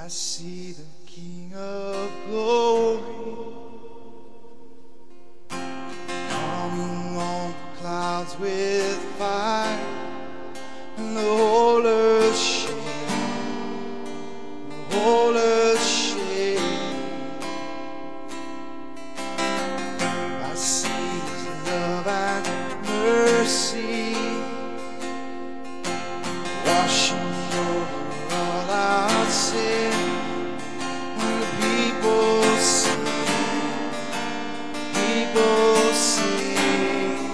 I see the King of glory coming on clouds with fire, and the whole earth shake, the whole earth shake. I see His love and mercy washing over all our sin. And the people sing, people sing.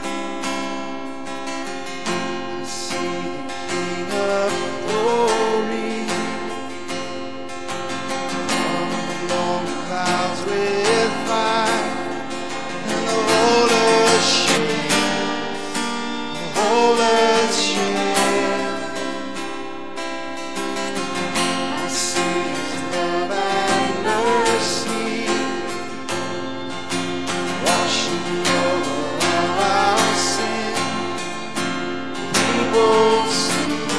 I see the King of glory coming along the clouds with fire, and the whole earth shakes, the whole earth shakes. I see His love and mercy washing over all our sin. People sing,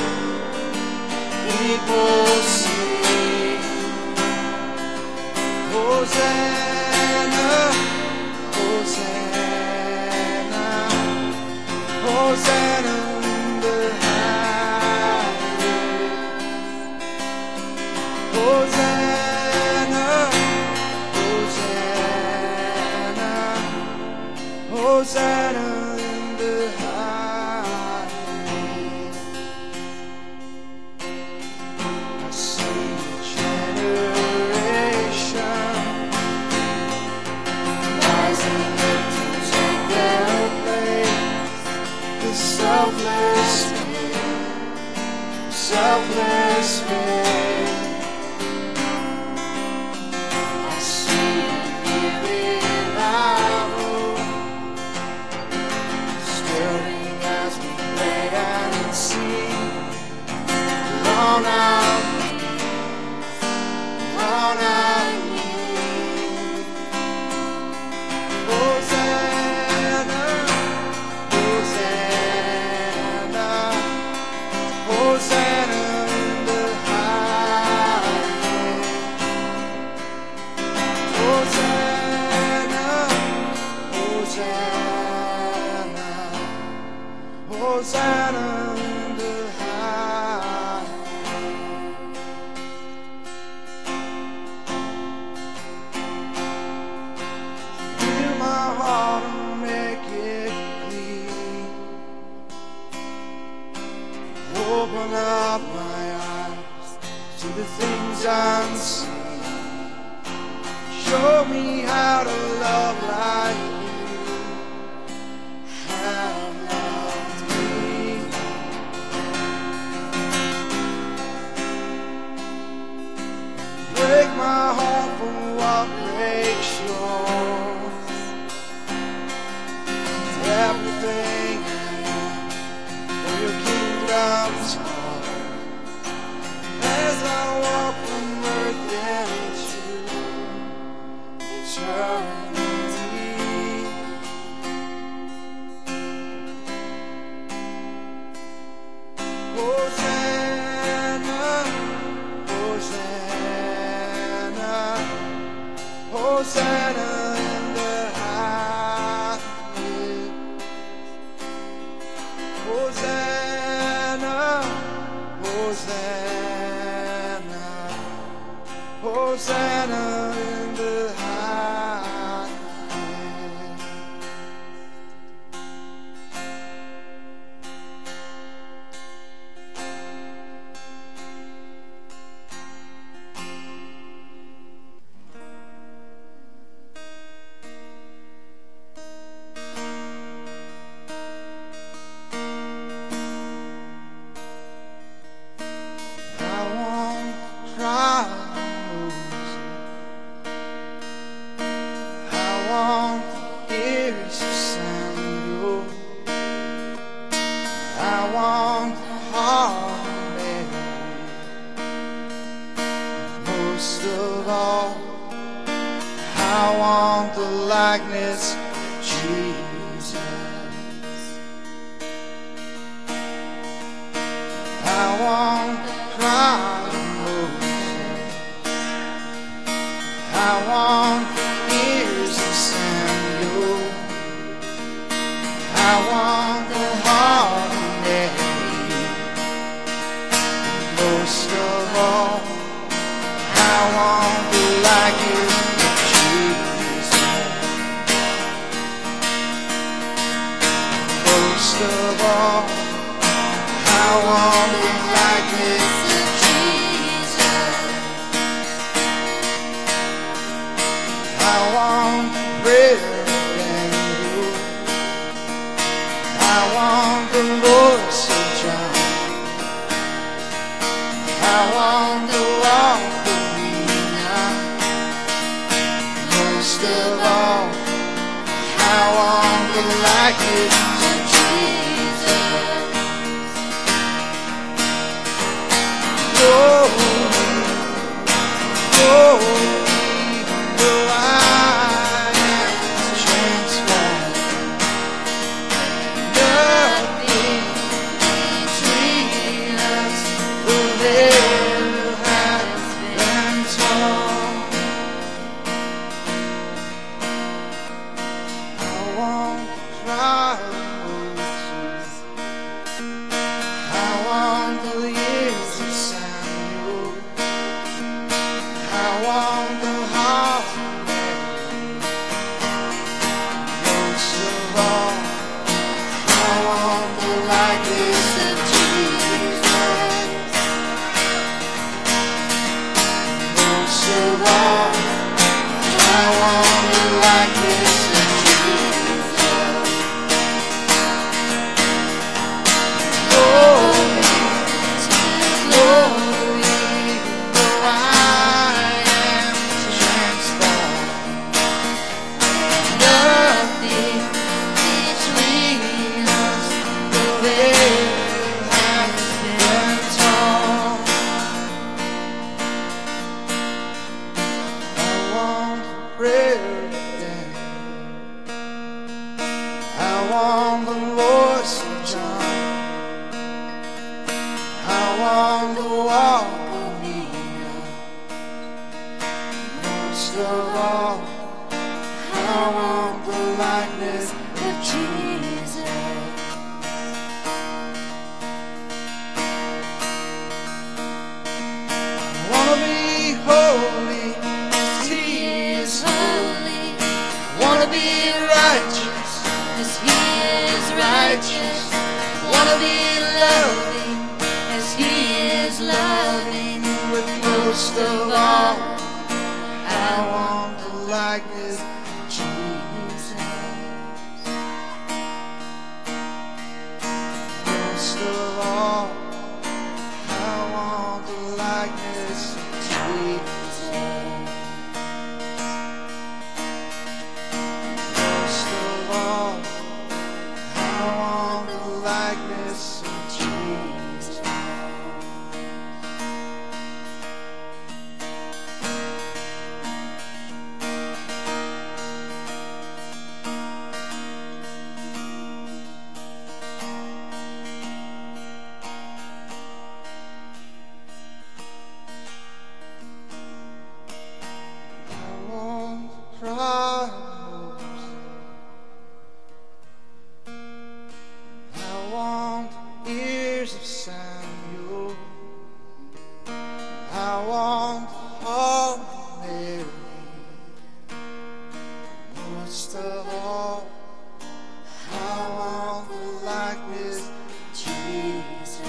people sing. Hosanna, Hosanna, Hosanna in the highest. Hosanna, Hosanna, Hosanna in the highest. I see a generation rising up to take their place. The selfless faith, selfless faith. I see the revival stirring as we pray and sing. On our knees, on our knees. Hosanna, Hosanna, Hosanna in the highest. Hosanna, Hosanna, Hosanna in the highest. Fill my heart and make it clean. Open up my eyes to the things unseen. Show me how to love like you have loved me. Break my heart from what breaks yours. Everything I am for your kingdom's heart. As I walk from earth into eternity. Hosanna, Hosanna, Hosanna in the highest. Hosanna, Hosanna, Hosanna in the highest. I won't cry, I won't hear you sound, oh. I want the heart of Mary. Most of all, I want the likeness of Jesus. I won't cry roses. want the ears of Samuel. I want the heart of Mary. Most of all, I want the likeness of Jesus. Most of all, I want the likeness of Jesus. I want the prayer of Daniel. I want the voice of John. I want the walk of Enoch. Most of all, I want the likeness of Jesus. Oh, oh, oh, I am transformed. Nothing between us, the veil has been torn. I want the cry of Moses. I want the years of Samuel. I want the heart of Mary. Most of all, I want the likeness of Jesus. Most of all, I want the likeness of Jesus. Glory to glory, though I am transformed. Nothing between us, the veil has been torn. I want the prayer of Daniel. I want the voice of John. I want the walk of Enoch. Most of all, I want the likeness of Jesus. I wanna be holy as He is holy. I wanna be righteous as He is righteous. I wanna be loving as He is loving. But most of all, I want the likeness of Jesus. Most of all, I want the likeness of Jesus. Most of all, I want the likeness of Jesus. I want the cry of Moses. I want the ears of Samuel. I want the heart of Mary. Most of all, I want the likeness of Jesus.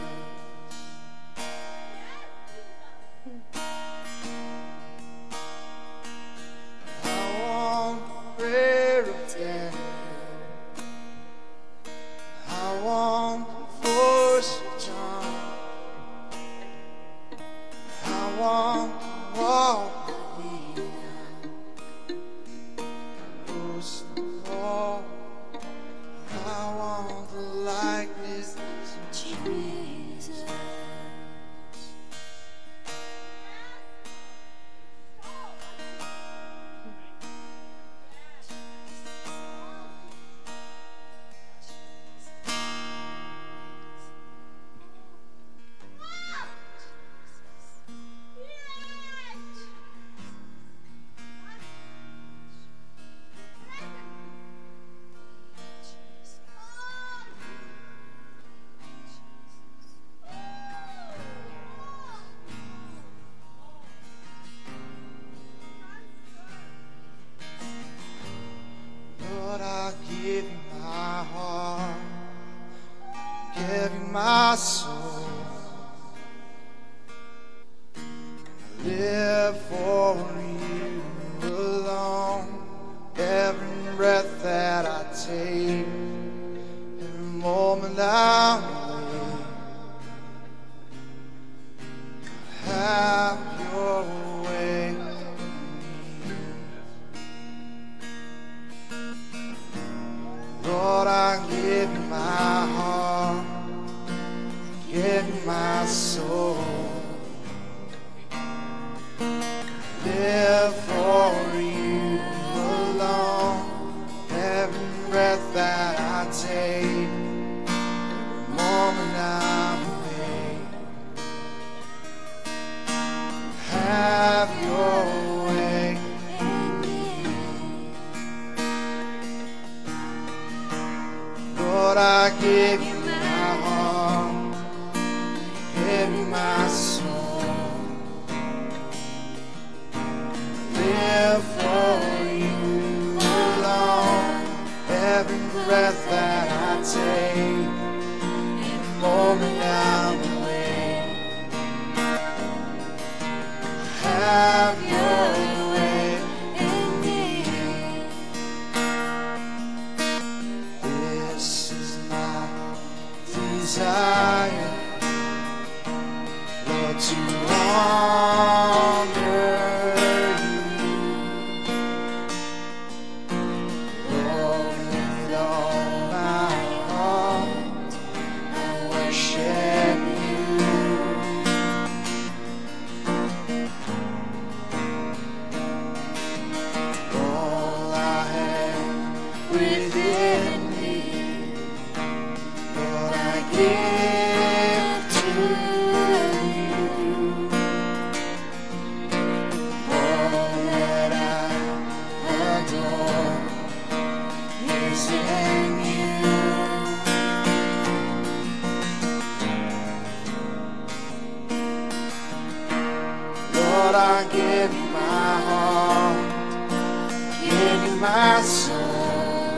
I want the prayer of Daniel. I want the voice of John. I want the walk of Enoch. Most of all, I want the likeness of Jesus. live for you alone. Every breath that I take, every moment I'm awake, have your way. Lord, I give you my heart, give you my soul. Live for you alone. Every breath that I take, every moment I'm awake, have your way. Lord, I give you my heart, give you my soul. Live for you alone. Every breath that I take, every moment I'm awake, have your way in me. This is my desire, Lord, to honor you, Lord, with all my heart I worship you. All I have within me, Lord, I give to you. All that I adore is in you. Lord, I give you my heart, give you my soul.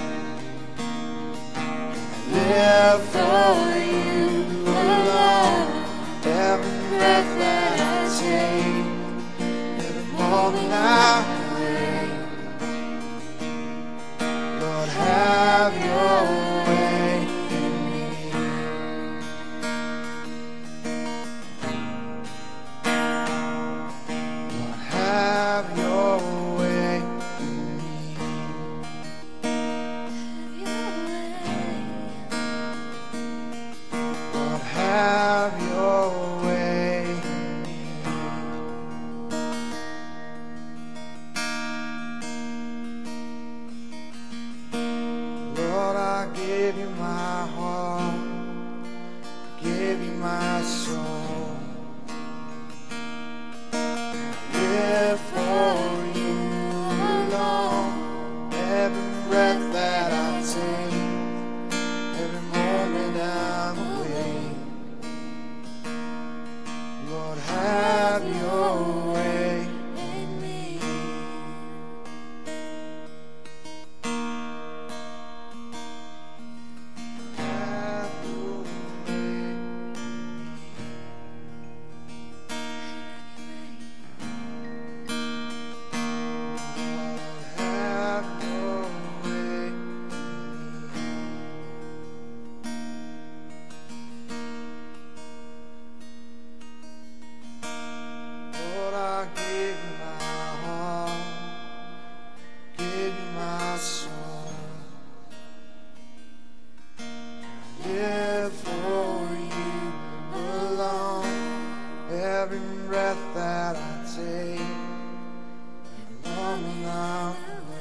Live for you alone. Every breath that I take, every moment I'm awake, Lord, have your way in me. Lord, have your way in me. Lord, have your way in me. Lord, I give you my heart, give you my soul. Live for you alone. Every breath that I take, every moment I'm awake, Lord, have your way in me. Have your way in me. Lord, have your way in me. Lord, I give you my heart, give you my soul. Live for you alone. Every breath that I take, every moment I'm awake,